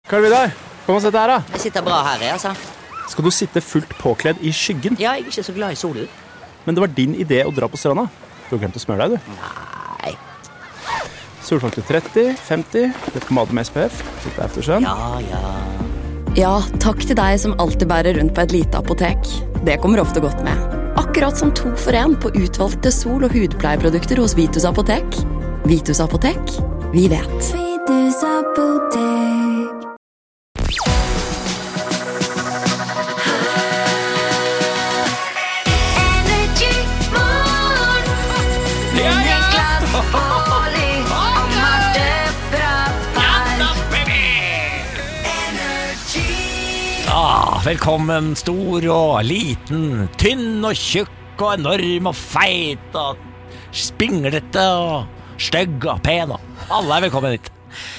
Karl-Vidar, kom og sett her da. Jeg sitter bra her, altså. Skal du sitte fullt påkledd i skyggen? Ja, jeg er ikke så glad i solen. Men det var din idé å dra på stranda. Du har glemt å smøre deg, du. Nei. Solfaktor 30, 50, litt pomade med SPF, litt aftersun. Ja, takk til deg som alltid bærer rundt på et lite apotek. Det kommer ofte godt med. Akkurat som 2 for 1 på utvalgte sol- og hudpleieprodukter hos Vitus Apotek. Vitus Apotek, vi vet. Vitus Apotek. Velkommen, stor og liten, tynn og tjukk og enorm og feit og spinglete og stygg og pen og alle er velkommen hit.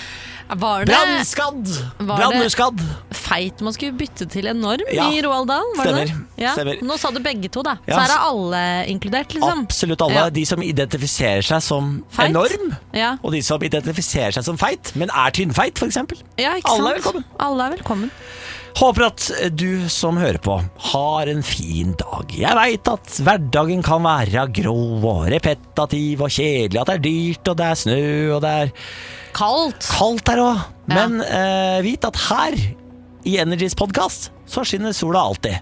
Brannskadd! Brannuskadd! Feit man skulle bytte til enorm Ja, i Roald Dahl, var det stemmer, det? Ja. stemmer. Nå sa du begge to da, Ja, så her er alle inkludert liksom. Absolutt alle, Ja. de som identifiserer seg som Feit. enorm, Ja. og de som identifiserer seg som feit, men er tynnfeit for eksempel. Ja, ikke Alle er sant? velkommen. Alle er velkommen. Håper at du som hører på har en fin dag. Jeg vet at hverdagen kan være grå og repetativ og kjedelig, at det er dyrt og det er snø og det er kaldt her også. Men vit at her i Energys podcast så skinner sola alltid.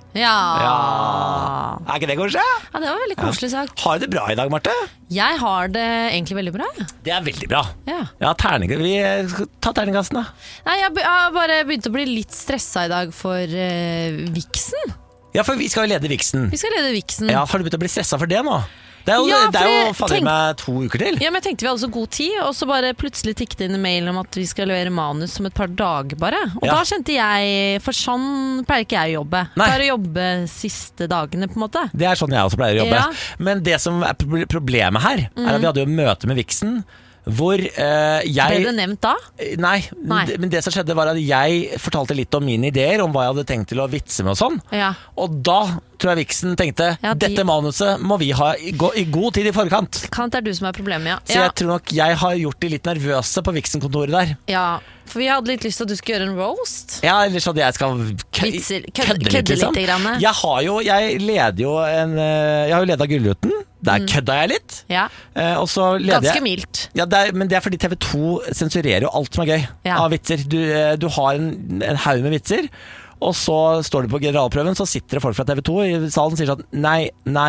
Ja. Er ikke det koselig? Ja, det var veldig koselig sagt. Har du det bra i dag, Marte? Jeg har det egentlig veldig bra. Det er veldig bra. Ja. Ja, vi skal ta terningassen da. Nei, jeg har bare begynt å bli litt stresset i dag for Vixen. Ja, for vi skal jo lede Vixen. Vi skal lede Vixen. Ja, har du begynt å bli stresset for det nå? Det er jo, Ja, det er jo for fader meg 2 uker til. Ja, men jeg tenkte vi hadde så god tid, og så bare plutselig tikket inn en mail om at vi skal levere manus om et par dager bare. Og Ja. da kjente jeg, for sånn pleier ikke jeg å jobbe. Nei. Jeg pleier å jobbe siste dagene på en måte. Det er sånn jeg også pleier å jobbe. Ja. Men det som er problemet her, er at vi hadde jo møte med Vixen, hvor jeg Ble det nevnt da? Nei, Nei. Men det som skjedde var at jeg fortalte litt om mine ideer, om hva jeg hadde tenkt til å vitse med og sånn. Ja. Og da tror jeg Vixen tenkte, Ja, de- dette manuset må vi ha i god tid i forkant. Kan det er du som er problemet, ja. Så Ja. jeg tror nok jeg har gjort de litt nervøse på Vixen-kontoret der. Ja, for vi hadde litt lyst til at du skulle gjøre en roast. Ja, eller så at jeg skal Vitser, kødde litt, kødde liksom. litt grann. Jeg leder jo jeg har jo ledet Gullruten. Der kødda jeg litt. Ja, Og så leder ganske jeg mildt. Ja, men det er fordi TV 2 sensurerer jo alt som er gøy Ja. av vitser. Du har en haug med vitser, og så står du på generalprøven, så sitter det folk fra TV 2 i salen og sier sånn nei.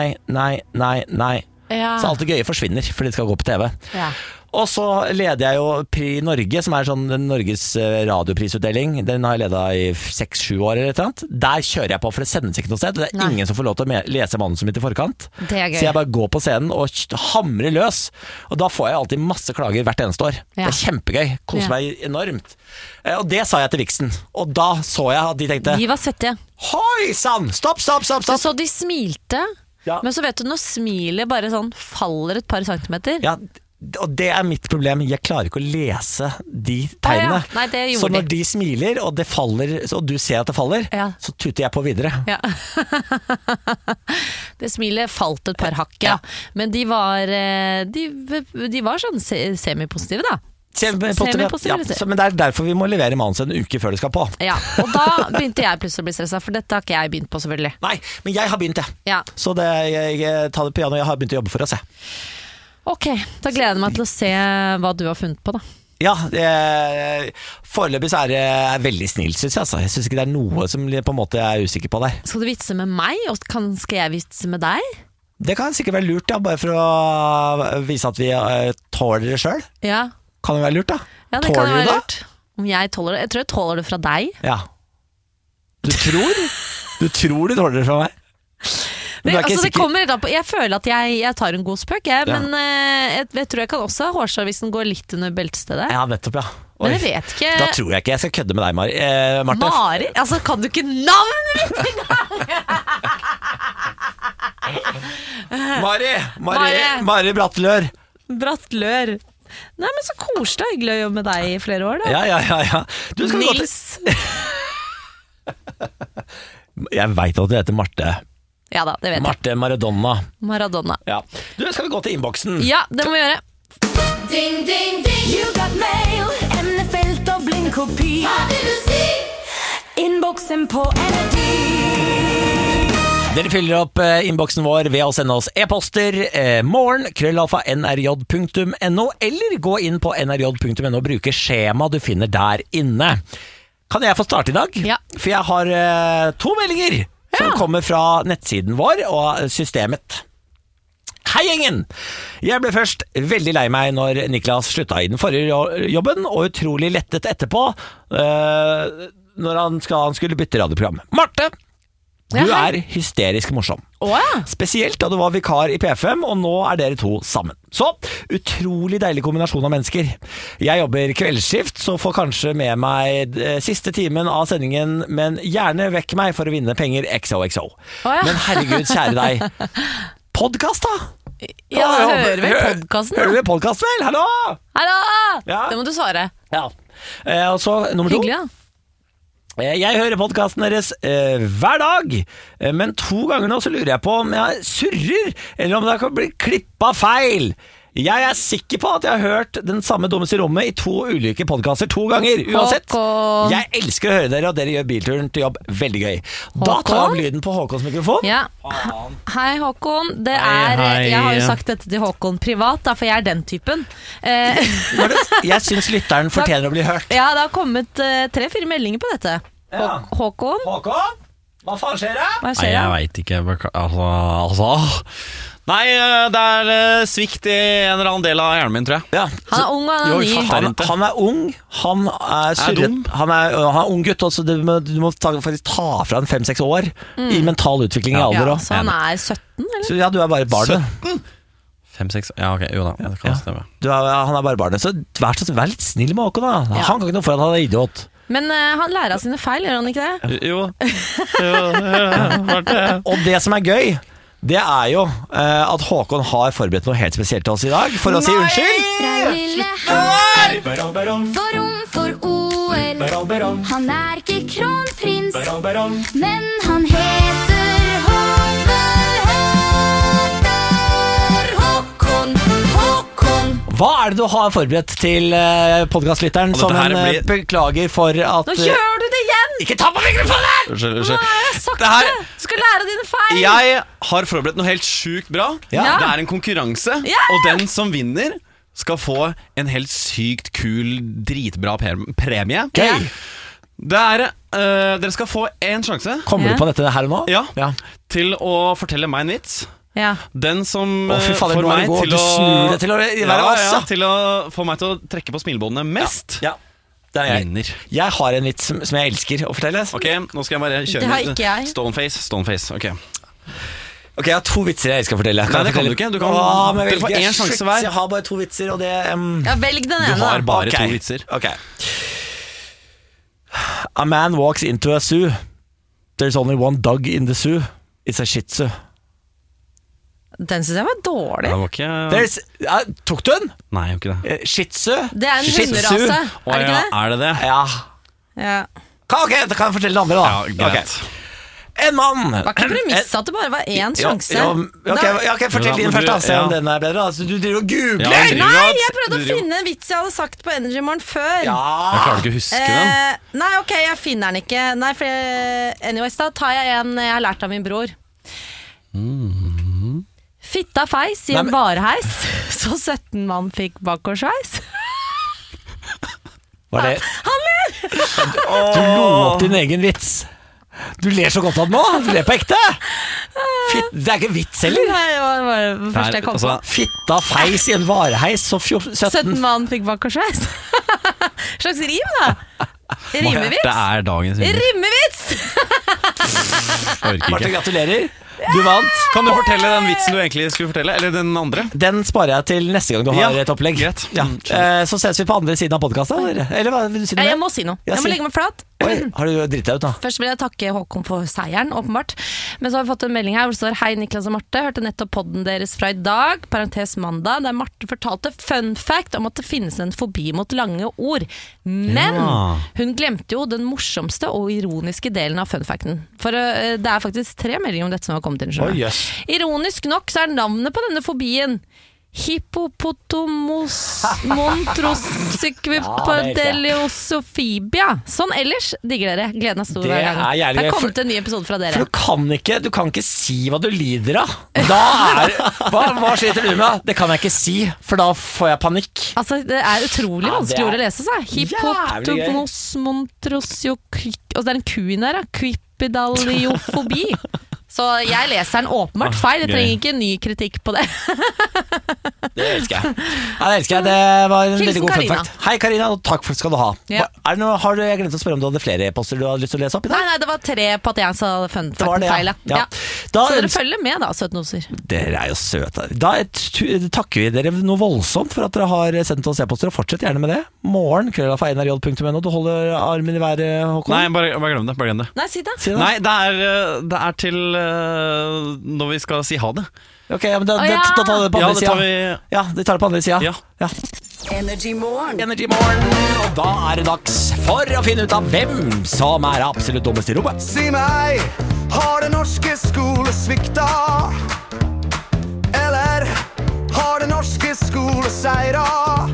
Ja. Så alt det gøye forsvinner fordi det skal gå på TV. Ja. Og så leder jeg jo Pri Norge, som er sånn Norges radioprisutdeling. Den har jeg ledet i 6-7 år eller et eller annet. Der kjører jeg på, for det sendes ikke noe sted. Det er Nei. ingen som får lov til å lese manuset mitt i forkant. Det er gøy. Så jeg bare går på scenen og hamrer løs. Og da får jeg alltid masse klager hvert eneste år. Ja. Det er kjempegøy. Koser Ja. meg enormt. Og det sa jeg til Vixen. Og da så jeg at de tenkte De var svettige. Hoi sann! Stopp! Så de smilte, Ja. men så vet du når smilet bare sånn faller et par centimeter. Ja, og det er mitt problem. Jeg klarer ikke å lese de tegnene. Å ja. Nei, det gjorde så når de. de smiler, og det faller, og du ser at det faller, Ja. så tuter jeg på videre. Ja. Det smilet falt et par hakk, Ja. men de var sånn semipositive da. Semipositive, ja, men det er derfor vi må levere manus en uke før det skal på. Ja, og da begynte jeg plutselig å bli stresset, for dette har ikke jeg begynt på selvfølgelig. Nei, men jeg har begynt, jeg. Ja. Så jeg tar det på piano, jeg har begynt å jobbe for oss, jeg. Ok, da gleder jeg meg til å se hva du har funnet på da. Ja, foreløpig så er det veldig snilt, synes jeg. Altså. Jeg synes ikke det er noe som på en måte jeg er usikker på der. Skal du vitse med meg, og skal jeg vitse med deg? Det kan sikkert være lurt, ja, bare for å vise at vi tåler det selv. Ja, Kan det være lurt, da? ja det Tåler kan du være det? lurt. Om jeg tåler det? Jeg tror jeg tåler det fra deg. Ja. Du tror? Du tror du tåler det fra meg? Men du er ikke Det sikker. kommer litt an på. Jeg føler at jeg tar en god spøk, Ja. men jeg tror jeg kan også ha hårsår hvis den går litt under beltestedet. Ja, nettopp, ja. Men Oi. jeg vet ikke. Da tror jeg ikke jeg skal kødde med deg, Marte. Mari? Altså, kan du ikke navnet mitt engang? Mari Brattlør. Brattlør. Nei, men så koselig og hyggelig å jobbe med deg i flere år da. Ja. Du skal gå til Nils. Jeg vet at du heter Marte. Ja da, det vet jeg. Marte Maradona. Maradona. Ja. Du, skal vi gå til innboksen? Ja, det må vi gjøre. Ding, ding, ding. You got mail. NFL-dobling kopi. Hva vil du si? Innboksen på Energy. Dere fyller opp innboksen vår ved å sende oss e-poster morgen@nrj.no, eller gå inn på nrj.no og bruke skjema du finner der inne. Kan jeg få starte i dag? Ja. For jeg har 2 meldinger som kommer fra nettsiden vår og systemet. Hei gjengen! Jeg ble først veldig lei meg når Niklas slutta i den forrige jobben, og utrolig lettet etterpå når han skulle bytte radioprogram. Marte! Du er hysterisk morsom. Spesielt da du var vikar i P5, og nå er dere to sammen. Så, utrolig deilig kombinasjon av mennesker. Jeg jobber kveldsskift, så får kanskje med meg siste timen av sendingen, men gjerne vekk meg for å vinne penger XOXO. Men herregud, kjære deg. Podcast da? Ja, hører vi podcasten da? Hører vi podcast vel? Hallo? Hallo! Ja. Det må du svare. Ja. Og så nummer 2. Hyggelig, ja. Jeg hører podcasten deres hver dag, men 2 ganger nå så lurer jeg på om jeg surrer, eller om det kan bli klippet feil. Jeg er sikker på at jeg har hørt den samme dummeste i rommet i 2 ulike podcaster 2 ganger, uansett. Håkon. Jeg elsker å høre dere, og dere gjør bilturen til jobb veldig gøy. Da tar jeg av lyden på Håkons mikrofon. Ja. Hei Håkon, jeg har jo sagt dette til Håkon privat, da, for jeg er den typen. Jeg synes lytteren fortjener å bli hørt. Ja, det har kommet 3-4 meldinger på dette. Håkon? Håkon? Hva faen skjer det? Hva skjer Nei, jeg da? vet ikke. Altså. Nei, det er svikt i en eller annen del av hjernen min, tror jeg. Ja. Han er ung, han er ny. Han er ung, han er surret, han er ung gutt, så du må faktisk ta fra en 5-6 år i mental utvikling i alder. Ja, så han er 17, eller? Så ja, du er bare barnet. 5-6, ja ok, jo da, det kan stemme. Han er bare barnet, så vær litt snill med Håkon da. Han kan ikke noe for at han er idiot. Men han lærer av sine feil, gjør han ikke det? Jo. Og det som er gøy, det er jo at Håkon har forberedt noe helt spesielt til oss i dag, for å si unnskyld. Fra Lillehammer, for rom for OL. Han er ikke kronprins, men han heter Håkon. Hva er det du har forberedt til podcastlytteren som en beklager for at... Nå gjør du det igjen! Ikke ta på mikrofonen! Unnskyld. Jeg har sagt det! Du skal lære dine feil! Jeg har forberedt noe helt sykt bra. Ja. Det er en konkurranse, og den som vinner skal få en helt sykt kul, dritbra premie. Gøy! Det er, dere skal få en sjanse. Kommer du på dette her og nå? Ja, til å fortelle meg en vits. Ja. Den som fader, får meg til å snur det til å være oss, til å få meg til å trekke på smilebåndene mest. Ja. Det er jeg. Vinner. Jeg har en vits som jeg elsker å fortelle. Ok, nå skal jeg bare kjøre Det har ikke jeg. Stoneface, ok. Ok, jeg har 2 vitser jeg skal fortelle. Nei, det kan du ikke. Du kan dere får en sjanse hver. Jeg har bare 2 vitser, og det Ja, velg den ene. Du har bare Ok. 2 vitser. Ok. A man walks into a zoo. There's only one dog in the zoo. It's a shih tzu. Den synes jeg var dårlig. Det var ikke... Tok du den? Nei, jo ikke det. Shih tzu? Det er en Shih tzu. hunderase, Å, er det ikke det? Er det det? Ja. Ja. Ok, da kan jeg fortelle det andre da. Ja, greit. Ok. En mann. Det var ikke premiss at det bare var én sjanse. Ok, fortell din først da. Se om den er bedre. Altså, du driver og googler. Ja, Nei, jeg prøvde å finne en vits jeg hadde sagt på Energy Morgen før. Jeg klarer ikke å huske den. Nei, ok, jeg finner den ikke. Nei, for anyways, da tar jeg en jeg har lært av min bror. Fitta feis i en vareheis, så 17 mann fikk bakoversveis. Var det? Han ler! Du lo opp din egen vits. Du ler så godt av den nå. Du ler på ekte. Det er ikke vits heller. Nei, det var det første jeg kom på. Fitta feis i en vareheis, så 17 mann fikk bakoversveis. Slags rim da. Rimevits. Det er dagens vinner. Rimevits! Martin, gratulerer. Du vant. Kan du fortelle den vitsen du egentlig skulle fortelle? Eller den andre? Den sparer jeg til neste gang du har et opplegg. Greit. Ja. Så ses vi på andre siden av podcasten. Eller hva vil du si? Jeg må si noe. Jeg må legge meg flat. Oi, har du dritt deg ut da? Først vil jeg takke Håkon for seieren, åpenbart. Men så har vi fått en melding her hvor det står: Hei Niklas og Marte, hørte nettopp podden deres fra i dag, parentes mandag, der Marte fortalte fun fact om at det finnes en fobi mot lange ord. Men hun glemte jo den morsomste og ironiske delen av fun facten. For det er faktisk 3 meldinger om dette som har kommet inn. Yes. Ironisk nok så er navnet på denne fobien Hippopotamus montrosequipedeliosofibia. Sånn ellers digger dere. Gleden er stor Det hver gang. er jævlig Det gøy, er for- kommet en ny episode fra For dere. du kan ikke si hva du lider av. Hva sliter du med? Det kan jeg ikke si, for da får jeg panikk. Altså, det er utrolig Ja, det vanskelig er ord å lese seg. Hippopotamus montrosequipedeliosofibia. Og så er det en ku inni der, quipedaliofobi. Så jeg leser den åpenbart feil. Jeg trenger ikke ny kritikk på det. Det elsker jeg. Ja, det elsker jeg. Det var en Hilsen veldig god fun Karina. fact. Hei Karina, og takk for skal du ha. Ja. Er det noe, har du, jeg glemt å spørre om du hadde flere e-poster du hadde lyst til å lese opp i dag? Nei, det var 3 på at jeg sa fun Det var facten det, feil. ja. Ja. Da Så dere ønsker- følger med da, søtnoser. Dere er jo søte. Da takker vi dere noe voldsomt for at dere har sendt oss e-poster, og fortsett gjerne med det. Morgen, krøllafa.nrj.no. Du holder armen i været, Håkon? Nei, bare glem det. Nei, si det. Si det. Nei, det er til når vi skal si ha det. Ok, ja, men da tar vi det på Ja, andre det sida. tar vi. Ja, de tar det på andre sida. Ja. Energy Morgen. Og da er det dags for å finne ut av hvem som er absolutt dummest i rommet. Si meg, har det norske skole svikta? Eller har det norske skole seira?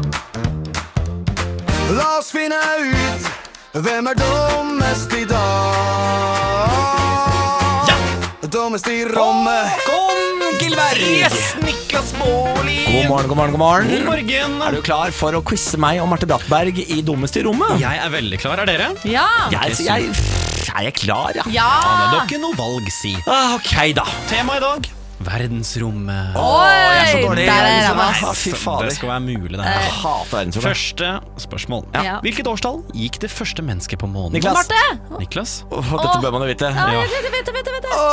La oss finne ut hvem er dummest i dag. Ja. Dummest i rommet. Håkon Gilberg. Yes, Niklas Baarli. God morgen, god morgen, god morgen. God morgen. Er du klar for å quize meg og Marte Brattberg i dummest i rommet? Jeg er veldig klar. Er dere? Ja. Jeg er klar, ja. Ja. Det er ikke noe valg, si. Ok da. Tema i dag verdensrommet. Jeg er så Oi, dårlig. der er jeg Nei, ramas. fy fader. Det skal være mulig, det Jeg her. hater verdensrommet. Første spørsmål. Ja. Hvilket årstall gikk det første mennesket på månen? Niklas. Marte! Niklas? Dette bør man jo vite. Ja, jeg vet det.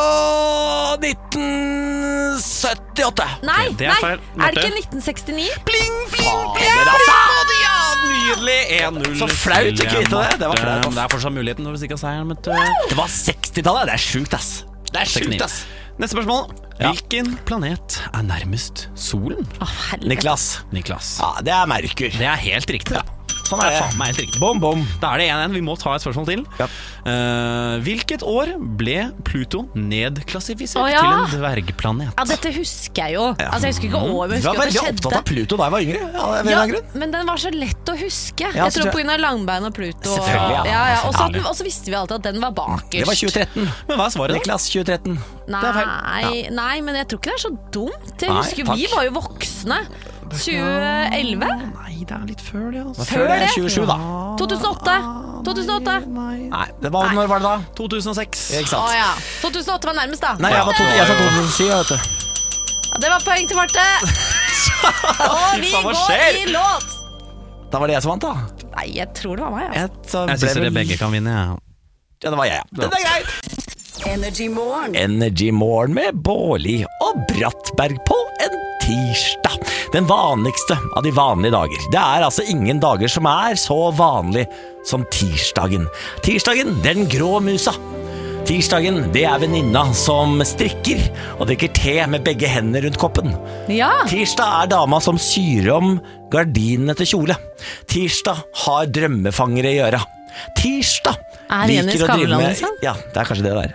1978. Nei, det er feil. Er det Marte? ikke 1969? Fader, altså. Nydelig. 1-0. Så flaut ikke vite det. Det var flaut, ass. Det er fortsatt muligheten når du stikker seieren. Det var 60-tallet. Det er sjukt, ass. Det er sjukt, ass. Neste spørsmål. Ja. Hvilken planet er nærmest solen? Å, helvete. Niklas. Ja, det er Merkur. Det er helt riktig. Sånn Det er er det. faen meg helt riktig. Bom, bom. Da er det 1-1. Vi må ta et spørsmål til. Ja. Hvilket år ble Pluto nedklassifisert Å, ja. til en dvergplanet? Ja, dette husker jeg jo. Altså, jeg husker ikke år, men Du jeg var husker at veldig det opptatt av skjedde. Pluto da jeg var yngre. Ja, av en eller Ja, annen grunn. men den var så lett å huske. Ja, Jeg så tror tror på grunn av Langbein og Pluto. Selvfølgelig, ja. Og så visste vi alltid at den var bakerst. Det var 2013. Men hva er svaret? da? Niklas, 2013. Nei, men jeg tror ikke det er så dumt. Jeg Nei, husker takk. Vi var jo voksne. 2011? Nei, det er litt før det. Altså. Før det, 27 da. 2008? 2008? Nei, når var det da? 2006. Ikke Å sant? ja. 2008 var nærmest, da. Nei, jeg sa 2007, vet du. Ja, det var poeng til Marte. Og vi faen, hva går skjer? i låt. Da var det jeg som vant, da. Nei, jeg tror det var meg. Altså. Jeg syns dere begge kan vinne. Ja. Ja, det var jeg, ja. Det er greit. Energy Morgen med Baarli og Brattberg på en tirsdag. Den vanligste av de vanlige dager. Det er altså ingen dager som er så vanlig som tirsdagen. Tirsdagen, det er den grå musa. Tirsdagen, det er venninna som strikker og drikker te med begge hendene rundt koppen. Ja. Tirsdag er dama som syr om gardinene til kjole. Tirsdag har drømmefangere i øra. Tirsdag Er Jenny liker å drive Skavlan, med liksom? Ja, det er kanskje det der.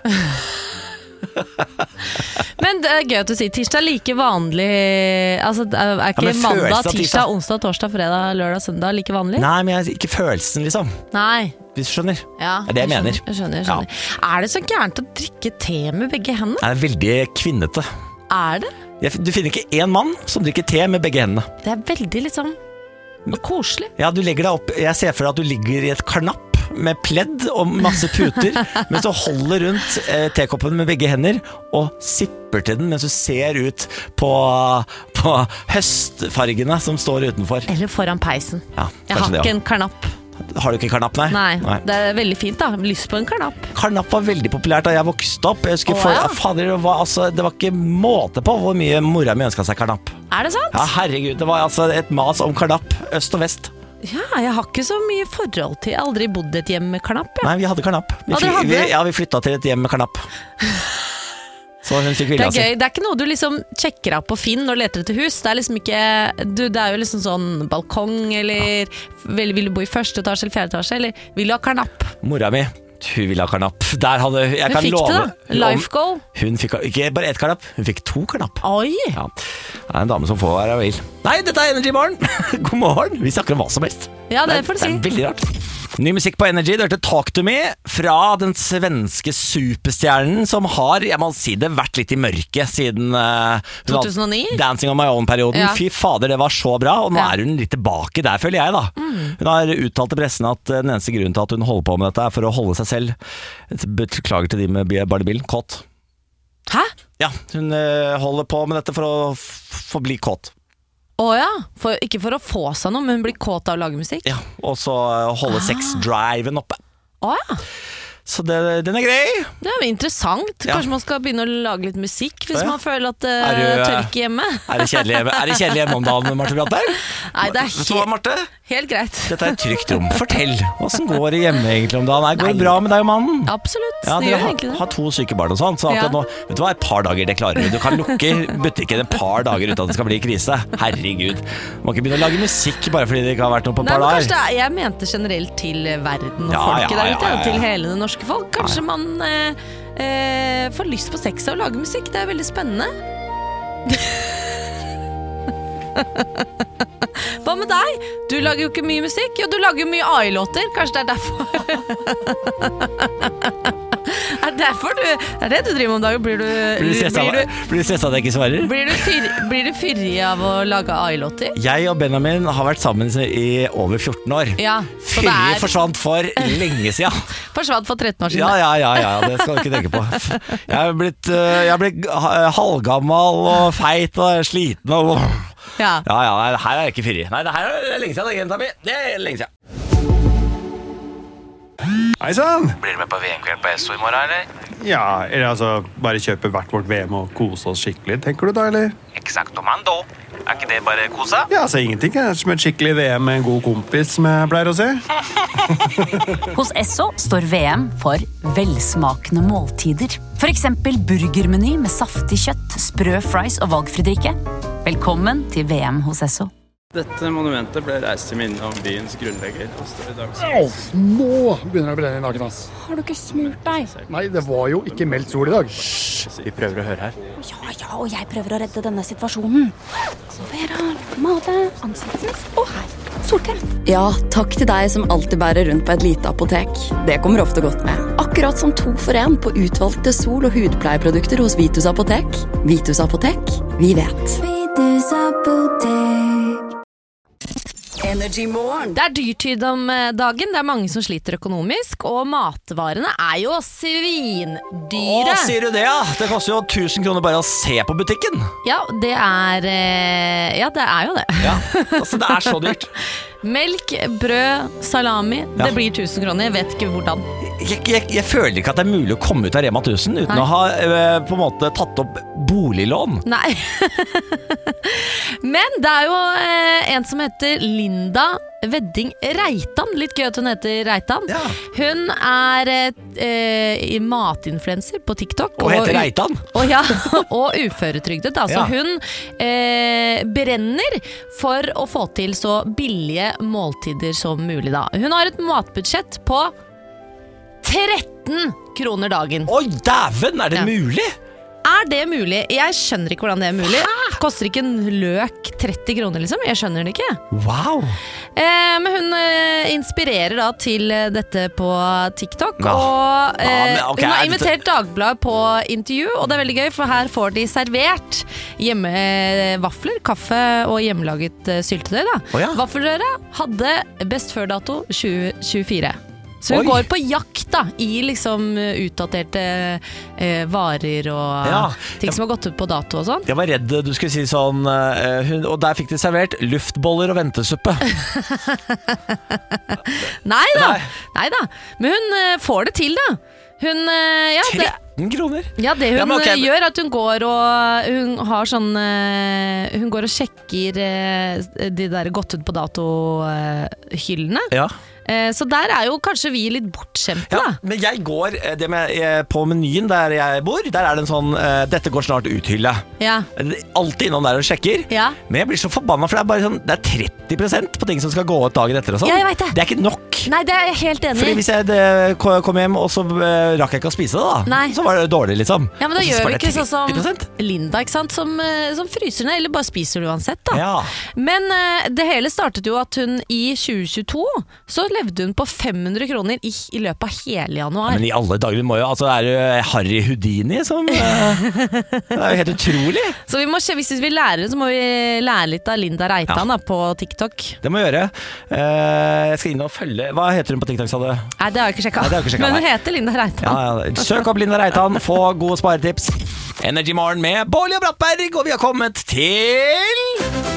Men det er gøy at du sier tirsdag er like vanlig. Altså, er ikke men følelsen mandag, av tirsdag- tirsdag, onsdag, torsdag, fredag, lørdag, søndag like vanlig? Nei, men ikke følelsen, liksom. Nei. Hvis du skjønner. Ja, Det er det jeg mener. Jeg skjønner. Er det så gærent å drikke te med begge hendene? Det er veldig kvinnete. Er det? Du finner ikke én mann som drikker te med begge hendene. Det er veldig liksom koselig. Ja, du legger deg opp. Jeg ser for deg at du ligger i et karnapp med pledd og masse puter, mens du holder rundt tekoppen med begge hender og sipper til den mens du ser ut på høstfargene som står utenfor. Eller foran peisen. Ja, Jeg har kanskje det ikke også. en karnapp. Har du ikke karnapp, nei? Nei, det er veldig fint da. Lyst på en karnapp. Karnapp var veldig populært da jeg vokste opp. Jeg husker Å, ja. fader, det var ikke måte på hvor mye mora mi ønsket seg karnapp. Er det sant? Ja, herregud, det var altså et mas om karnapp, øst og vest. Ja, jeg har ikke så mye forhold til. Jeg har aldri bodd i et hjem med karnapp. Ja. Nei, vi hadde karnapp. Ja, dere hadde det? Vi flyttet til et hjem med karnapp. Så hun fikk Det vilja er si. gøy. Det er ikke noe du liksom sjekker av på Finn når du leter etter hus. Det er liksom ikke det er jo liksom sånn balkong, eller vil du bo i første etasje eller fjerde etasje, eller vil du ha karnapp? Mora mi Hun ville ha karnapp. Der hadde, jeg Hun kan fikk love, det da, life goal. Hun fikk ikke bare ett karnapp, hun fikk 2 karnapp. Oi! Ja. Det er en dame som får hva hun vil. Nei, dette er Energy Morgen. God morgen. Vi snakker om hva som helst. Ja, det får du Det si. er veldig rart. Ny musikk på Energy, du hørte Talk to Me fra den svenske superstjernen som har, jeg må si det, vært litt i mørket siden 2009? Dancing on my own-perioden. Ja. Fy fader, det var så bra, og nå Ja. er hun litt tilbake der, føler jeg da. Hun har uttalt til pressen at den eneste grunnen til at hun holder på med dette er for å holde seg selv, beklager til de med barnebilen, kåt. Hæ? Ja, hun holder på med dette for å få bli kåt. Åja, ikke for å få seg noe, men hun blir kåt av å lage musikk. Ja, og så holde sexdriven oppe. Åja, Så den er grei. det er jo interessant. Ja. Kanskje man skal begynne å lage litt musikk hvis Ja. man føler at det Er du- tør ikke hjemme. Er det kjedelig hjemme om dagen, Marte Brattberg? Nei, det er Vet du hva, Marte? helt greit. Dette er et trygt rom. Fortell, hvordan går det hjemme egentlig om dagen? Går det bra med deg og mannen? Absolutt, Ja, det dere gjør egentlig det. har 2 syke barn og sånn, så akkurat Ja. nå, vet du hva, et par dager det klarer du. Du kan lukke butikken et par dager uten at det skal bli krise. Herregud. Du må ikke begynne å lage musikk bare fordi det ikke har vært noe på et Nei, par men kanskje dager. jeg mente generelt til verden og Ja, folket ja, der ja, ute, ja, ja. til hele det norske folk. Kanskje man får lyst på sex av å lage musikk. Det er veldig spennende. Hva med deg? Du lager jo ikke mye musikk. Jo, du lager jo mye AI-låter. Kanskje det er derfor. Er det derfor det er det du driver med om dagen? Blir Blir du stresset at jeg ikke svarer? blir du fyrig av å lage AI-låter? Jeg og Benjamin har vært sammen i over 14 år. Ja, så det Fyrig er forsvant for lenge siden. forsvant for 13 år siden. Ja, det skal du ikke tenke på. Jeg er blitt halvgammal og feit og sliten og Ja. nei, det her er ikke fyrig. Nei, det her er lenge siden, jenta mi. Det er lenge siden. Hei sann! Blir du med på VM-kveld på Esso i morgen, eller? Ja, eller altså, bare kjøpe hvert vårt VM og kose oss skikkelig, tenker du da, eller? Exactomando. Er ikke det bare kosa? Ja, altså ingenting er som et skikkelig VM med en god kompis, som jeg pleier å si. Hos Esso står VM for velsmakende måltider. For eksempel burgermeny med saftig kjøtt, sprø fries og valgfri drikke. Velkommen til VM hos Esso. Dette monumentet ble reist til minne om byens grunnlegger. Og står i dag Au! Nå begynner det å brenne i nakken, ass. Har du ikke smurt deg? Nei, det var jo ikke meldt sol i dag. Vi prøver å høre her. Ja, og jeg prøver å redde denne situasjonen. Vera, male, ansiktsmist og her. Solkrem. Ja, takk til deg som alltid bærer rundt på et lite apotek. Det kommer ofte godt med. Akkurat som 2 for 1 på utvalgte sol- og hudpleieprodukter hos Vitus apotek. Vitus apotek, vi vet. Vitus apotek. Det er dyrtid om dagen, det er mange som sliter økonomisk, og matvarene er jo svindyre. Sier du det, ja? Det koster jo 1000 kroner bare å se på butikken. Ja, det er jo det. Ja, altså det er så dyrt. Melk, brød, salami, Ja. det blir 1000 kroner, jeg vet ikke hvordan. Jeg føler ikke at det er mulig å komme ut av Rema 1000 uten Nei. å ha på en måte tatt opp boliglån. Nei. Men det er jo en som heter Linda Wedding Reitan. Litt gøy at hun heter Reitan. Ja. Hun er matinfluencer på TikTok. Og heter Reitan. Og uføretrygdet. Altså Ja. hun brenner for å få til så billige måltider som mulig. Da. Hun har et matbudsjett på 13 kroner dagen. Oi, dæven, er det Ja. mulig? Er det mulig? Jeg skjønner ikke hvordan det er mulig. Det koster ikke en løk 30 kroner, liksom. Jeg skjønner det ikke. Wow. Men hun inspirerer da til dette på TikTok. Ja. Og men ok, hun har er dette- invitert Dagbladet på intervju, og det er veldig gøy, for her får de servert vafler, kaffe og hjemmelaget syltetøy. Da. Å ja. Vaffelrøra hadde best før-dato 2024. Så hun Oi. går på jakt da, i liksom utdaterte varer og Ja. ting som har gått ut på dato og sånn. Jeg var redd du skulle si sånn og der fikk de servert luftboller og ventesuppe. Nei da. Nei. Nei da. Men hun får det til, da. Hun, 13 kroner? Ja, det hun Ja, men ok. gjør er at hun går og hun har sånn hun går og sjekker de der gått ut på dato-hyllene. Ja. Så der jo kanskje vi litt bortskjemte da. Men jeg går på menyen der jeg bor. Der det en sånn dette går snart ut-hylle. Alltid innom der og sjekker. Men jeg blir så forbanna, for det bare sånn, det 30% på ting som skal gå ut dagen etter og sånn. Jeg vet det. Det ikke nok. Nei, det jeg helt enig. Fordi hvis jeg kom hjem og så rakk jeg ikke å spise det da, så var det dårlig liksom. Ja, men da gjør vi ikke sånn som Linda, ikke sant? Som fryser ned, eller bare spiser det uansett da. Men det hele startet jo at hun i 2022 så levde hun på 500 kroner i løpet av hele januar. Men i alle dager må jo, altså det jo Harry Houdini som det jo helt utrolig. Så vi må, hvis vi vil lære det, så må vi lære litt av Linda Reitan da, på TikTok. Det må vi gjøre. Jeg skal inn og følge. Hva heter hun på TikTok, sa du? Nei, det har jeg ikke sjekket. Men hun heter Linda Reitan. Søk opp Linda Reitan, få gode sparetips. Energy Morgen med Bårli og Brattberg, og vi har kommet til...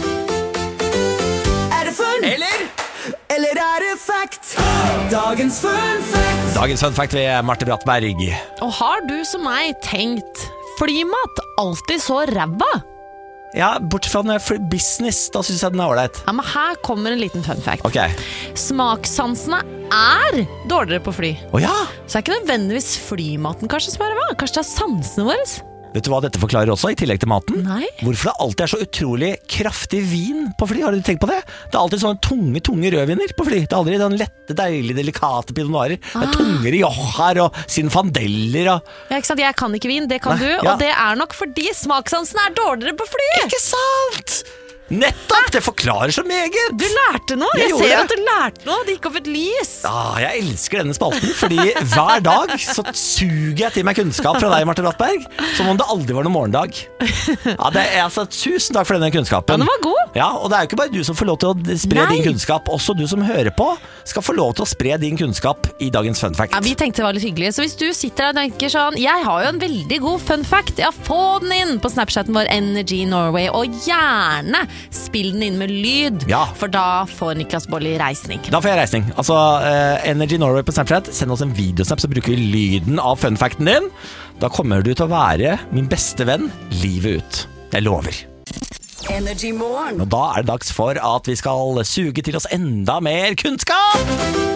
det fun? Eller det fact? Dagens fun fact. Dagens fun fact ved Marte Brattberg. Og har du som meg tenkt flymat alltid så ræva? Ja, bortsett fra når jeg flyr business, da synes jeg den ålreit. Ja, men her kommer en liten fun fact. Smakssansene dårligere på fly. Så ikke nødvendigvis flymaten kanskje som ræva. Kanskje det sansene våre. Vet du hva dette forklarer også, i tillegg til maten? Nei. Hvorfor det alltid så utrolig kraftig vin på fly, har du tenkt på det? Det alltid sånne tunge rødviner på fly. Det aldri den lette, deilige, delikate pinot noirer. Det tunge riojar og sinfandeller og... Ja, ikke sant? Jeg kan ikke vin, det kan du. Og det nok fordi smakssansen dårligere på fly. Ikke sant? Nettopp, det forklarer så meget. Du lærte noe, jeg ser at du lærte noe. Det gikk opp et lys. Jeg elsker denne spalten, fordi hver dag så suger jeg til meg kunnskap fra deg, Marte Brattberg, som om det aldri var noen morgendag. Altså, tusen takk for denne kunnskapen. Den var god. Ja, og det jo ikke bare du som får lov til å spre din kunnskap. Også du som hører på skal få lov til å spre din kunnskap i dagens fun fact. Ja, vi tenkte det var litt hyggelig. Så hvis du sitter der og tenker sånn, jeg har jo en veldig god fun fact, få den inn på Snapchaten vår Energy Norway, og gjerne spill den inn med lyd, for da får Niklas Bårli reisning. Da får jeg reisning. Altså, Energy Norway på Snapchat, send oss en videosnap, så bruker vi lyden av funfacten din. Da kommer du til å være min beste venn livet ut. Jeg lover. Energy Morgen. Og da det dags for at vi skal suge til oss enda mer kunnskap.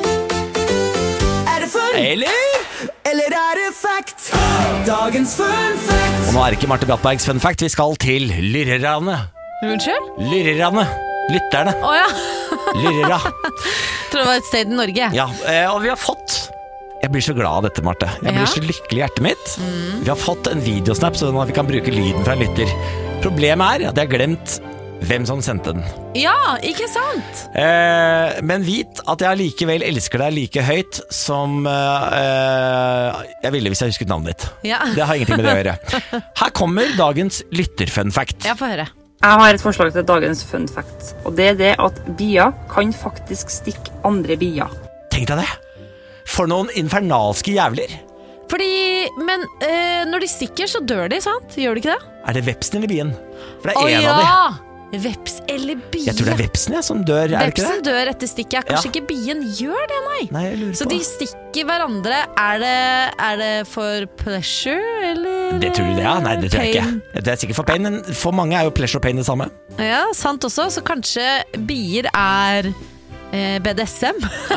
Det fun? Eller det fact? Dagens fun fact. Og nå det ikke Marte Brattbergs fun fact, vi skal til lyrerne. Unnskyld? Lyrerne. Lytterne. Lyrera. Tror det var et sted i Norge. Ja, og vi har fått... Jeg blir så glad av dette, Marte. Jeg blir så lykkelig i hjertet mitt. Vi har fått en videosnap, sånn at vi kan bruke lyden fra en lytter. Problemet at jeg har glemt hvem som sendte den. Ja, ikke sant? Men vit at jeg likevel elsker deg like høyt som jeg ville hvis jeg husket navnet ditt. Det har ingenting med det å gjøre. Her kommer dagens lytter-fun-fact. Ja, få høre. Jeg har et forslag til dagens fun fact, og det det at bier kan faktisk stikke andre bier. Tenk deg det. For noen infernalske jævler. Men når de stikker, så dør de, sant? Gjør de ikke det? Det vepsen eller bien? For det en av de. Veps eller bie. Jeg tror det vepsen som dør, det ikke det? Vepsen dør etter stikket. Kanskje ikke bien gjør det, nei. Jeg lurer på. Så de stikker hverandre. Er det for pleasure, eller? Det tror du det, ja? Nei, det tror jeg ikke. Det sikkert for pain, men for mange jo pleasure og pain det samme. Ja, sant også. Så kanskje bier BDSM?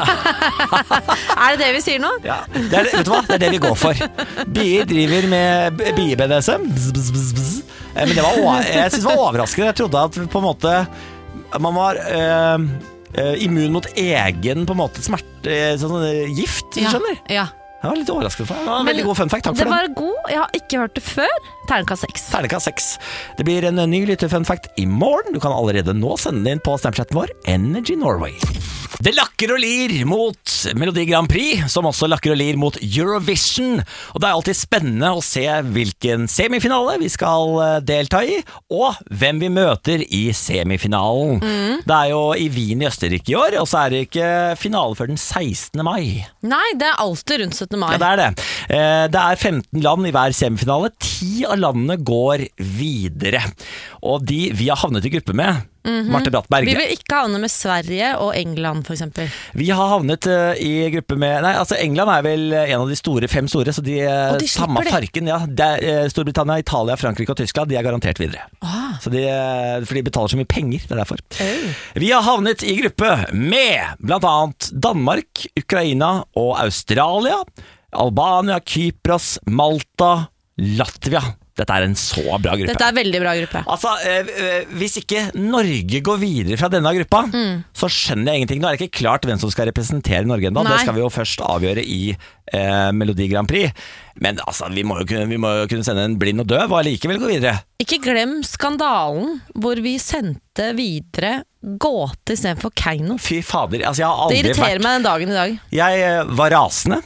Det vi sier nå? Ja, vet du hva? Det det vi går for. Bier driver med bier-BDSM. Men jeg synes det var overraskende. Jeg trodde at på en måte man var immun mot egen på en måte smerte, sånn gift, skjønner? Ja. Jeg var litt overrasket for det. Det var en veldig god fun fact, takk for den. Det var god, jeg har ikke hørt det før. Terningkast 6. Terningkast 6. Det blir en ny lytter-fun fact i morgen. Du kan allerede nå sende den inn på Snapchaten vår, Energy Norway. Det lakker og lir mot Melodi Grand Prix, som også lakker og lir mot Eurovision. Og det alltid spennende å se hvilken semifinale vi skal delta i, og hvem vi møter i semifinalen. Det jo i Wien i Østerrike i år, og så det ikke finale før den 16. mai. Nei, det alltid rundt 17. mai. Ja, det det. Det 15 land i hver semifinale. 10 av landene går videre. Og de vi har havnet i gruppe med, Marte Brattberg. Vi vil ikke havne med Sverige og England, for eksempel. Vi har havnet i gruppe med England er vel en av de 5 store, så de samme farken, Storbritannia, Italia, Frankrike og Tyskland, de er garantert videre. Så for de betaler så mye penger, det er derfor. Vi har havnet i gruppe med blant annet Danmark, Ukraina og Australia, Albania, Kypros, Malta, Latvia. Dette er en så bra gruppe. Dette er veldig bra gruppe. Altså, hvis ikke Norge går videre fra denne gruppa, så skjønner jeg ingenting. Nå er det ikke klart hvem som skal representere Norge enda. Det skal vi jo først avgjøre i Melodi Grand Prix. Men altså, vi må jo kunne sende en blind og døv, og likevel gå videre. Ikke glem skandalen hvor vi sendte videre Gåte i stedet for Keiino. Fy fader, altså jeg har aldri Det irriterer meg den dagen i dag. Jeg var rasende.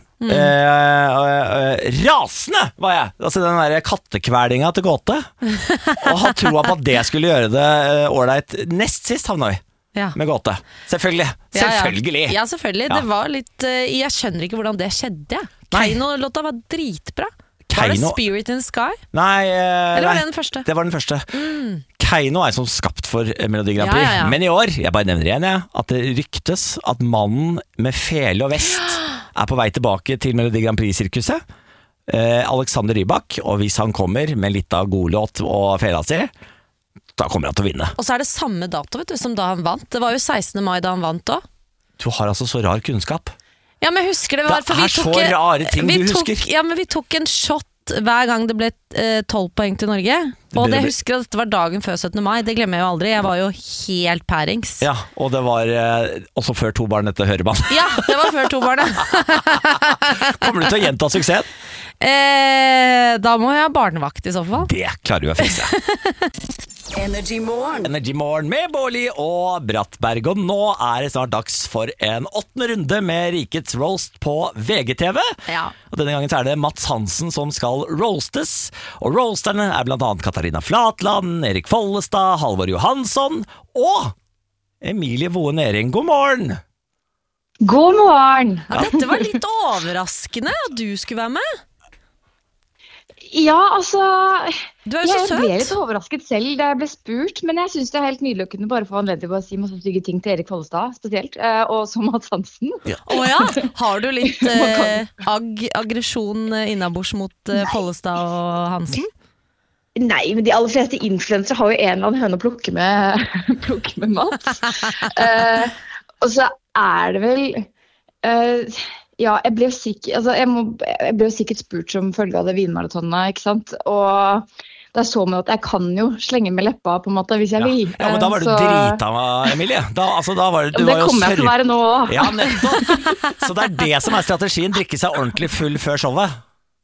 Rasende var jeg. Altså den der kattekvelinga til Gåte. Og har troa på at det skulle gjøre det ålreit. Nest sist havna vi med Gåte. Selvfølgelig. Ja, selvfølgelig. Det var litt jeg skjønner ikke hvordan det skjedde. Keiino-låta var dritbra. Var det Spirit in the Sky? Nei, eller var det den første? Det var den første. Keiino er som skapt for Melodi Grand Prix. Men i år, jeg bare nevner igjen at det ryktes at mannen med fele og vest er på vei tilbake til Melodi Grand Prix-sirkuset. Alexander Rybak, og hvis han kommer med litt av godlåt og fela si, da kommer han til å vinne. Og så er det samme dato, vet du, som da han vant. Det var jo 16. mai da han vant også. Du har altså så rar kunnskap. Ja, men jeg husker det var... Det er så rare ting du husker. Ja, men vi tok en shot hver gang det ble 12 poeng til Norge. Og det husker at dette var dagen før 17. mai. Det glemmer jeg jo aldri. Jeg var jo helt pærings. Ja, og det var også før 2 barn etter hørebann. Ja, det var før 2 barn. Kommer du til å gjenta suksessen? Da må jeg ha barnevakt i så fall. Det klarer du å fikse. Energy Morgen med Bårli og Brattberg. Og nå er det snart dags for en 8. runde med Rikets roast på VGTV. Og denne gangen så er det Mats Hansen som skal roastes. Og roasterne er blant annet Katarina Flatland, Erik Follestad, Halvor Johansson og Emilie Voe Næring. God morgen! God morgen! Ja, dette var litt overraskende at du skulle være med. Ja, altså Du er jo så søt. Jeg ble litt overrasket selv da jeg ble spurt, men jeg synes det er helt nydelig å kunne bare få anledning til å si masse stygge ting til Erik Follestad, spesielt, og som Mats Hansen. Har du litt aggresjon innabords mot Follestad og Hansen? Nei, men de aller fleste influensere har jo en eller annen høne å plukke med Mats. Og så er det vel... Ja, jeg ble jo sikkert spurt som følge av det vinmaratonet, ikke sant? Og det er så med at jeg kan jo slenge med leppa på en måte hvis jeg vil. Ja, men da var du drita, Emilie. Da var du det kommer jeg til å være nå. Ja, nettopp. Så det er det som er strategien, drikke seg ordentlig full før showet.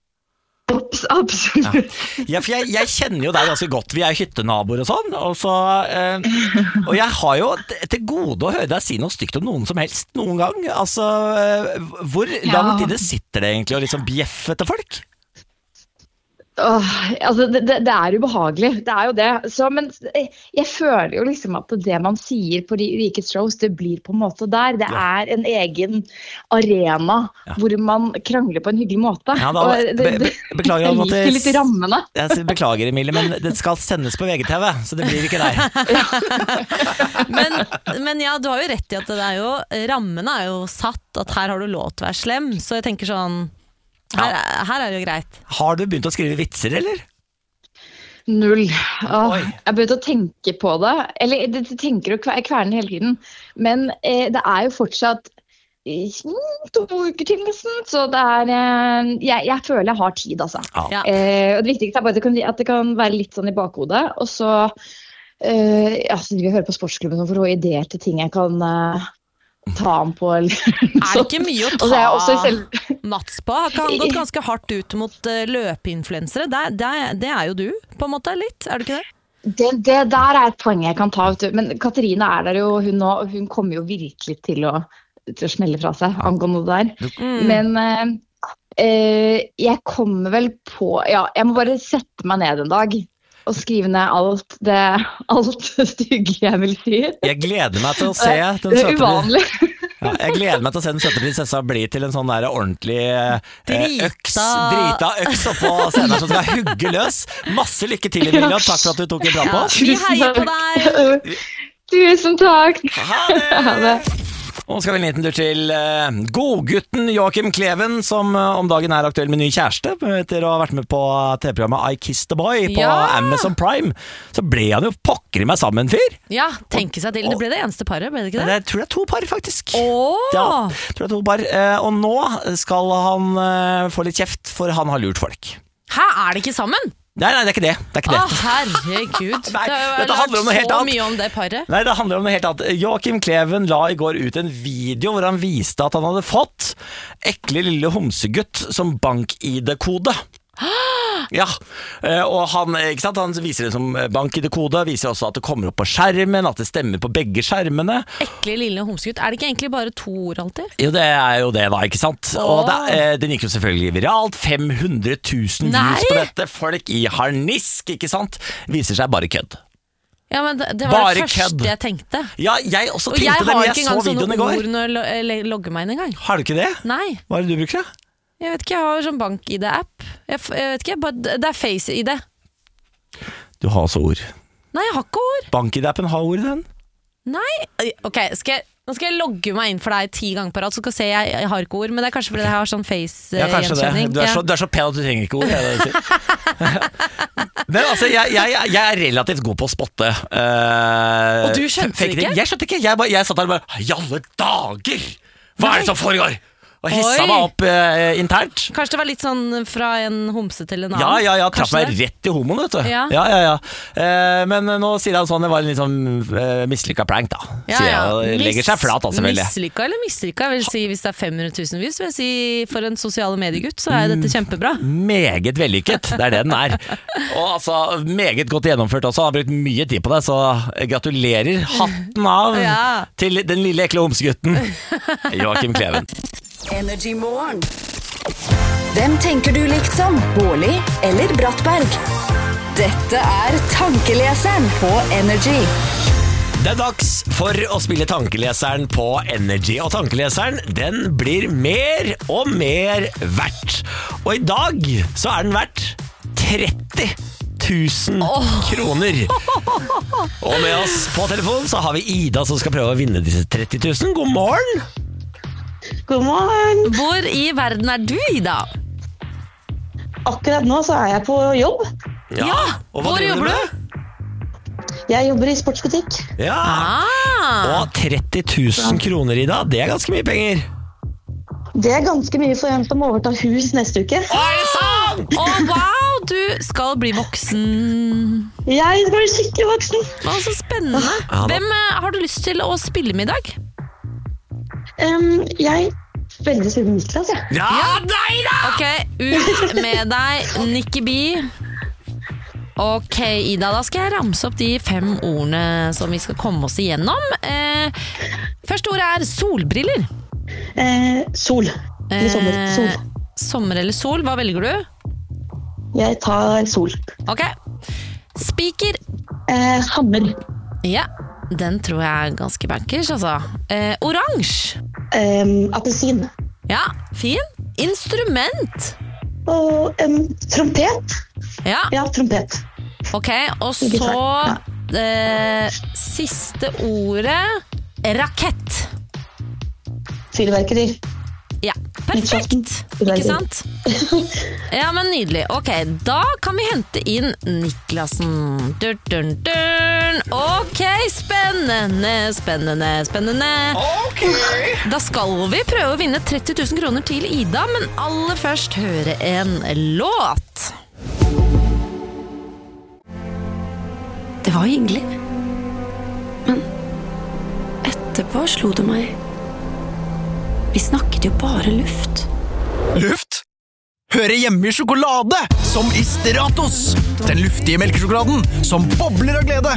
Absolutt. Ja, for jeg kjenner jo deg ganske godt. Vi er jo hyttenaboer og sånn, og jeg har jo til gode å høre deg si noe stygt om noen som helst noen gang. Altså, hvor lang tid det sitter det egentlig å liksom bjeffe til folk? Altså det er ubehagelig, det er jo det. Så, men jeg føler jo liksom at det man sier på Rikets roast, det blir på en måte der. Det er en egen arena hvor man krangler på en hyggelig måte. Beklager jeg liker litt rammene. Jeg beklager, Emilie, men det skal sendes på VGTV, så det blir ikke der. Men ja, du har jo rett i at det er jo, rammene er jo satt, at her har du lov til å være slem, så jeg tenker sånn her er det jo greit. Har du begynt å skrive vitser, eller? Null. Jeg begynte å tenke på det. Eller jeg tenker å kverne hele tiden. Men det er jo fortsatt 2 uker til nesten, så det er jeg føler jeg har tid, altså. Og det viktigste er bare at det kan være litt sånn i bakhodet. Og så så vi hører på sportsklubben for å få ideer til ting jeg kan ta han på. Er det ikke mye å ta Mats på? Har ikke han gått ganske hardt ut mot løpeinfluensere? Det er jo du, på en måte, litt. Er det ikke det? Det der er et poeng jeg kan ta. Men Katarina er der jo, hun kommer jo virkelig til å smelle fra seg angående det der. Men jeg kommer vel på... Ja, jeg må bare sette meg ned en dag og skrive ned alt det stygge jeg vil si. Jeg gleder meg til å se det er uvanlig. Jeg gleder meg til å se den søte prinsessa bli til en sånn der ordentlig drita øks oppå scenen som skal hugge løs. Masse lykke til, Emilie, og takk for at du tok en prat på oss. Vi heier på deg. Tusen takk. Ha det. Og skal vi en liten tur til godgutten Joakim Kleven, som om dagen er aktuell med ny kjæreste. Etter å ha vært med på TV-programmet I Kissed the Boy på Amazon Prime, så ble han jo pokker i meg sammen, fyr. Ja, tenke seg til. Det ble det eneste paret, ble det ikke det? Jeg tror det er 2 par, faktisk. Ja, tror det er 2 par. Og nå skal han få litt kjeft, for han har lurt folk. Hæ, er det ikke sammen? Nei, det er ikke det. Herregud. Nei, dette handler om noe helt annet. Så mye om det paret. Nei, det handler om noe helt annet. Joakim Kleven la i går ut en video hvor han viste at han hadde fått ekle lille homsegutt som bank-ID-kode. Ja, og han viser det som bank-ID-kode, viser også at det kommer opp på skjermen, at det stemmer på begge skjermene. Ekle lille homsegutt, er det ikke egentlig bare 2 ord alltid? Jo, det er jo det da, ikke sant? Og den gikk jo selvfølgelig viralt, 500 000 views på dette, folk i harnisk, ikke sant? Viser seg bare kødd. Ja, men det var bare det første kødd. Jeg tenkte. Ja, jeg også tenkte det, men jeg så videoen i går. Og jeg har ikke engang sånne ord når jeg logger meg inn en gang. Har du ikke det? Nei. Hva er det du bruker da? Jeg vet ikke, jeg har sånn bank-ID-app. Jeg vet ikke, det er Face-ID. Du har også ord. Nei, jeg har ikke ord. Bank-ID-appen har ord, den. Nei, ok, nå skal jeg logge meg inn for deg 10 ganger på rad, så skal jeg se jeg har ikke ord, men det er kanskje fordi jeg har sånn face-gjenkjenning. Ja, du er så pen at du trenger ikke ord. Men altså, jeg er relativt god på å spotte. Og du skjønte ikke? Jeg skjønte ikke, jeg satt der og bare, i alle dager! Hva er det som foregår? Og hissa meg opp internt. Kanskje det var litt sånn fra en homse til en annen? Ja, traff meg rett i homoen, vet du. Ja. Men nå sier han sånn, det var en litt sånn mislykka prank da. Sier han, legger seg flat altså, vel. Mislykka eller mislykka? Jeg vil si, hvis det er 500 000 views, vil jeg si for en sosiale mediegutt, så er dette kjempebra. Meget vellykket, det er det den er. Og altså, meget godt gjennomført også, han har brukt mye tid på det, så gratulerer, hatten av til den lille ekle homsegutten, Joakim Kleven. Energy Morgen. Hvem tenker du likt som? Bårli eller Brattberg? Dette er Tankeleseren på Energy. Det er dags for å spille Tankeleseren på Energy. Og Tankeleseren, den blir mer og mer verdt. Og i dag så er den verdt 30 000 kroner. Og med oss på telefon så har vi Ida som skal prøve å vinne disse 30 000. God morgen! God morgen. Hvor i verden er du, Ida? Akkurat nå så er jeg på jobb. Ja, hvor jobber du? Jeg jobber i sportsbutikk. Ja, og 30 000 kroner, Ida, det er ganske mye penger. Det er ganske mye for en som overtar hus neste uke. Er det sant? Wow, du skal bli voksen. Jeg skal bli skikkelig voksen. Så spennende. Hvem har du lyst til å spille med i dag? Jeg velger å spille med Niklas, Ja, nei da! Ok, ut med deg, Nikki B. Ok, Ida, da skal jeg ramse opp de 5 ordene som vi skal komme oss igjennom. Første ordet er solbriller. Sol. Eller sommer. Sol. Sommer eller sol, hva velger du? Jeg tar sol. Ok. Spiker. Hammer. Ja, den tror jeg er ganske bankers, altså. Oransje. Appelsin. Ja, fin. Instrument. Og trompet. Ja, trompet. Ok, og så siste ordet, rakett. Fyrverkeri. Ja, perfekt. Ikke sant? Ja, men nydelig. Ok, da kan vi hente inn Niklasen. Dun, dun, dun. Ok, spennende. Ok. Da skal vi prøve å vinne 30 000 kroner til Ida, men aller først høre en låt. Det var hyggelig. Men etterpå slo det meg. Vi snakket jo bare luft. Luft? Hører hjemme i sjokolade, som i Stratos. Den luftige melkesjokoladen, som bobler av glede.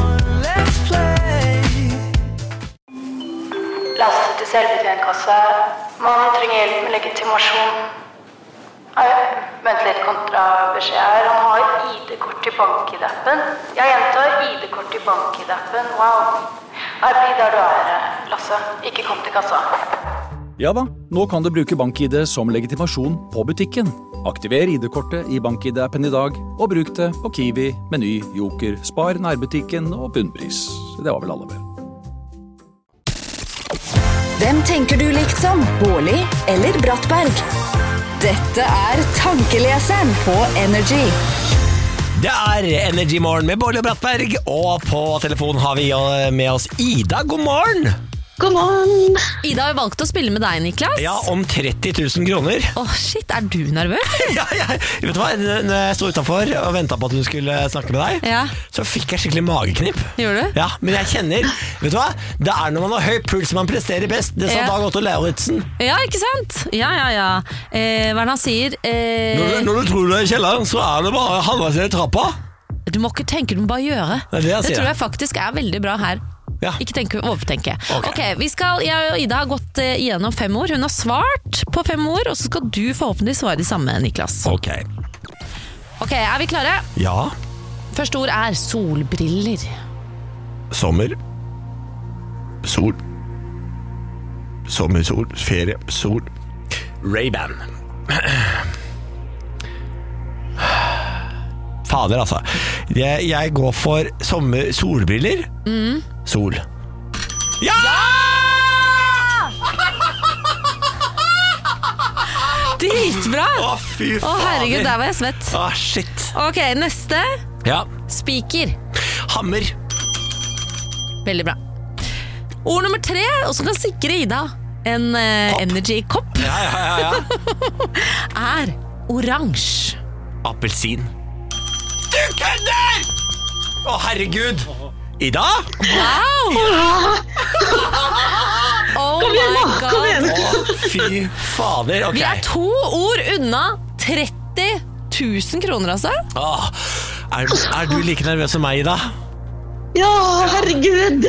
Lasse til selvbetjentkasse. Man trenger hjelp med legitimasjon. Vent litt, kontrabeskjed her. Han har ID-kort i bank-ID-appen. Jeg gjentar ID-kort i bank-ID-appen. Wow. Nei, bli der du er, Lasse. Ikke kom til kassa. Ja da, nå kan du bruke BankID som legitimasjon på butikken. Aktiver ID-kortet i BankID-appen i dag, og bruk det på Kiwi, Meny, Joker, Spar, nærbutikken og bunnpris. Det var vel alle vel. Hvem tenker du likt som? Bårli eller Brattberg? Dette er Tankeleseren på Energy. Det er Energy Morgen med Bårli og Brattberg, og på telefonen har vi med oss Ida. God morgen! God morgen! Ida har valgt å spille med deg, Niklas. Ja, om 30 000 kroner. Shit, er du nervøs? Ja, vet du hva? Når jeg stod utenfor og ventet på at hun skulle snakke med deg, så fikk jeg skikkelig mageknip. Gjorde du? Ja, men jeg kjenner, vet du hva? Det er når man har høy puls man presterer best. Det sa Dag Otto Lauritzen. Ja, ikke sant? Ja. Hva er det han sier? Når du tror du er i kjelleren, så er det bare halvveis i trappa. Du må ikke tenke, du må bare gjøre. Det tror jeg faktisk er veldig bra her. Ikke overtenke. Ok, jeg og Ida har gått igjennom 5 ord. Hun har svart på 5 ord, og så skal du forhåpentlig svare de samme, Niklas. Ok, er vi klare? Ja. Første ord er solbriller. Sommer. Sol. Sommer, sol, ferie, sol. Ray-Ban. Fader, altså. Jeg går for solbriller. Sol. Ja! Dritbra! Fy fader. Herregud, der var jeg svett. Shit. Ok, neste. Ja. Spiker. Hammer. Veldig bra. Ord nummer 3, og som kan sikre Ida en Energy-kopp, er oransje. Appelsin. Du kødder! Herregud. Ida? Wow! Kom igjen nå, kom igjen. Fy fader, ok. Vi er 2 ord unna 30 000 kroner, altså. Er du like nervøs som meg, Ida? Ja, herregud.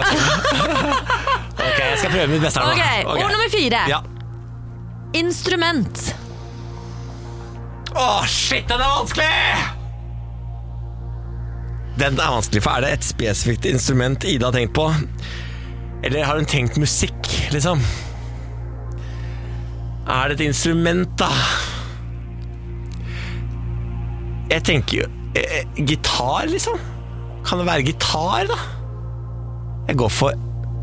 Ok, jeg skal prøve mitt beste her nå. Ok, ord nummer 4. Ja. Instrument. Shit, den er vanskelig! Den er vanskelig, for er det et spesifikt instrument Ida har tenkt på? Eller har hun tenkt musikk, liksom? Er det et instrument, da? Jeg tenker jo gitar, liksom? Kan det være gitar, da? Jeg går for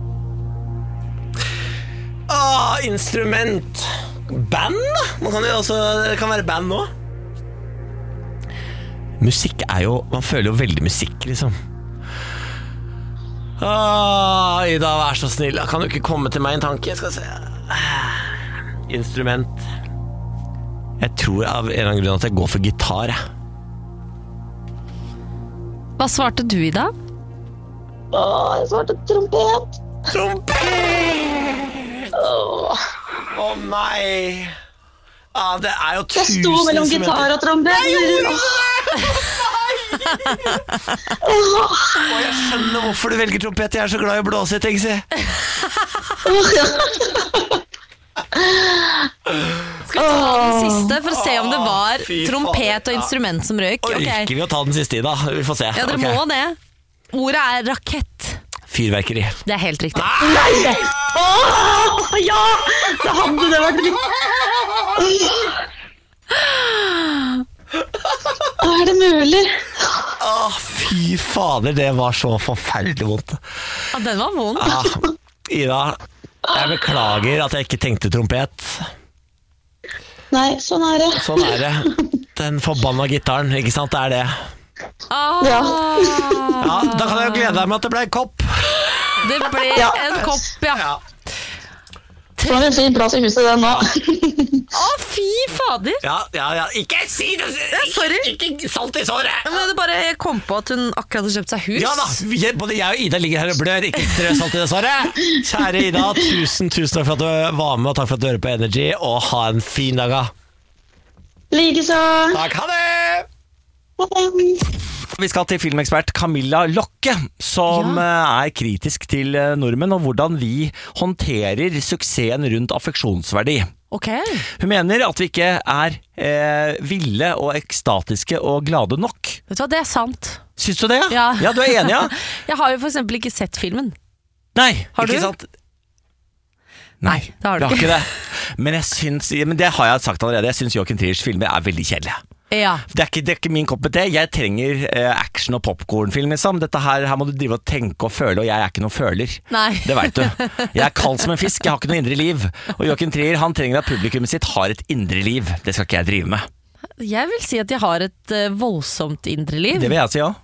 instrument. Band, da? Det kan være band nå. Musikk er jo, man føler jo veldig musikk, liksom. Ida, vær så snill. Kan du ikke komme til meg en tanke? Jeg skal se. Instrument. Jeg tror av en eller annen grunn at jeg går for gitar. Hva svarte du, Ida? Jeg svarte trompet. Trompet! Nei. Det er jo 1000 Jeg sto mellom gitar og trompet. Jeg skjønner hvorfor du velger trompet. Jeg er så glad i å blåse i ting, si. Skal vi ta den siste for å se om det var trompet og instrument som røyk? Orker vi å ta den siste, Ida? Vi får se. Ja, dere må det. Ordet er rakett. Fyrverkeri. Det er helt riktig. Nei! Ja! Da hadde det vært riktig. Er det mulig? Fy fader, det var så forferdelig vondt. Den var vond. Ida, jeg beklager at jeg ikke tenkte trompet. Nei, sånn er det. Sånn er det. Den forbanna gitaren, ikke sant? Det er det. Ja. Da kan jeg jo glede deg med at det ble en kopp. Det ble en kopp, ja. Det var en fin plass i huset, den nå. Fy fader. Ja. Ikke si det! Sorry. Ikke salt i såret. Men det bare kom på at hun akkurat hadde kjøpt seg hus. Ja da, både jeg og Ida ligger her og blør. Ikke strø salt i det såret. Kjære Ida, tusen takk for at du var med, og takk for at du hører på Energy, og ha en fin dag. Likeså. Takk, ha det! Vi skal til filmekspert Camilla Lokke, som er kritisk til nordmenn og hvordan vi håndterer suksessen rundt affeksjonsverdi. Hun mener at vi ikke er ville og ekstatiske og glade nok. Vet du hva, det er sant. Syns du det? Ja, du er enig, ja? Jeg har jo for eksempel ikke sett filmen. Nei, har ikke du? sant? Nei, det har du ikke det. Men det har jeg sagt allerede. Jeg synes Joachim Triers filmer er veldig kjedelige. Ja. Det er ikke min kopp med te. Jeg trenger action- og popcornfilm liksom. Dette her må du drive og tenke og føle, og jeg er ikke noen føler. Nei. Det vet du. Jeg er kald som en fisk, jeg har ikke noe indre liv. Og Joachim Trier, han trenger at publikummet sitt har et indre liv. Det skal ikke jeg drive med. Jeg vil si at jeg har et voldsomt indre liv. Det vil jeg si, ja.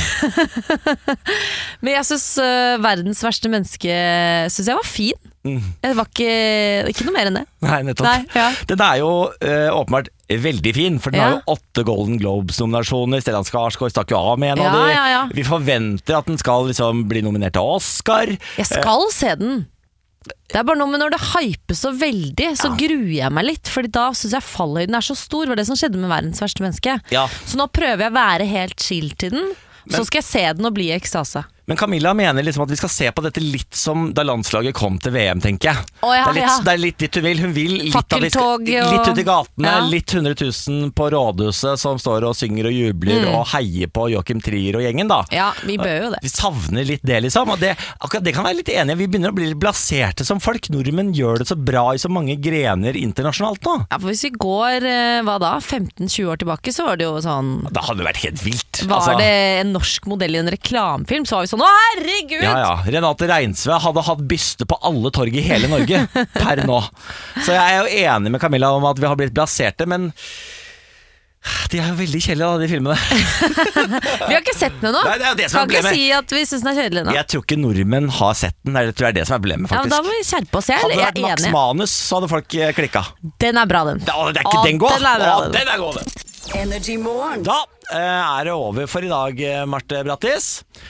Men jeg synes verdens verste menneske synes jeg var fin. Det var ikke noe mer enn det. Nei, nettopp. Nei, ja. Den er jo åpenbart veldig fin, for den har jo 8 Golden Globes-nominasjoner. Stellan Skarsgård stakk jo av med en av de. Ja. Vi forventer at den skal liksom bli nominert til Oscar. Jeg skal se den. Det er bare noe med når det hyper så veldig, så gruer jeg meg litt, fordi da synes jeg fallhøyden er så stor. Det var det som skjedde med verdens verste menneske. Ja. Så nå prøver jeg å være helt chill til den, så skal jeg se den og bli i ekstase. Men Camilla mener liksom at vi skal se på dette litt som da landslaget kom til VM, tenker jeg. Det er litt dit hun vil. Hun vil litt litt ut i gatene, litt 100 000 på rådhuset som står og synger og jubler og heier på Joachim Trier og gjengen da. Ja, vi bør jo det. Vi savner litt det liksom, og akkurat det kan være litt enige. Vi begynner å bli litt blaserte som folk. Nordmenn gjør det så bra i så mange grener internasjonalt nå. Ja, for hvis vi går, 15-20 år tilbake, så var det jo sånn... Da hadde det vært helt vilt. Var det en norsk modell i en reklamfilm, så var vi sånn, å herregud! Ja. Renate Reinsve hadde hatt byste på alle torg i hele Norge per nå. Så jeg er jo enig med Camilla om at vi har blitt blaserte, men de er jo veldig kjedelige da, de filmene. Vi har ikke sett den ennå. Kan ikke si at vi synes den er kjedelig nå. Jeg tror ikke nordmenn har sett den. Jeg tror det er det som er problemet, faktisk. Ja, da må vi skjerpe oss. Hadde det vært Max Manus, så hadde folk klikket. Den er bra, den. Det er ikke den går. Den er god, den. Energy Morgen. Da er det over for i dag, Marte Brattis.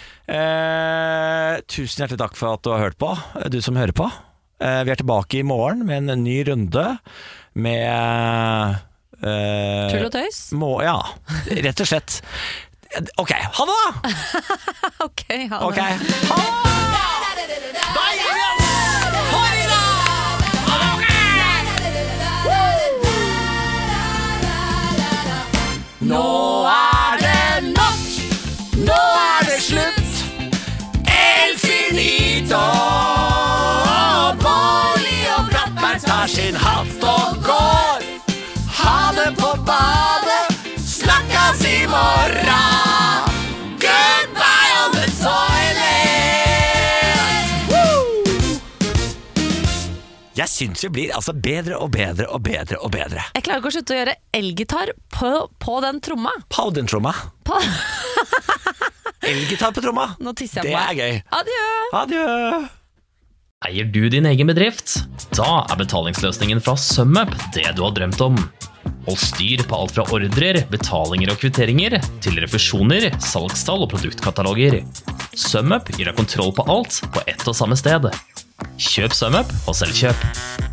Tusen hjertelig takk for at du har hørt på, du som hører på. Vi er tilbake i morgen med en ny runde med tull og tøys? Ja, rett og slett. Ok, ha det da! Ok, ha det. Okay. Ha det! Da gir vi oss! For i dag! Nå er det nok! Nå er det slutt! El finito! Bårli og Brattberg tar sin hatt og går. Ha det på badet, snakkes i morgen. Goodbye on the toilet. Jeg synes vi blir altså bedre og bedre og bedre og bedre. Jeg klarer ikke å slutte å gjøre elgitar på den tromma. På den tromma? Elgitar på tromma. Nå tisser jeg på meg. Det er gøy. Adjø. Adjø. Eier du din egen bedrift? Da er betalingsløsningen fra SumUp det du har drømt om. Hold styr på alt fra ordrer, betalinger og kvitteringer til refusjoner, salgstall og produktkataloger. SumUp gir deg kontroll på alt på ett og samme sted. Kjøp SumUp og selv kjøp.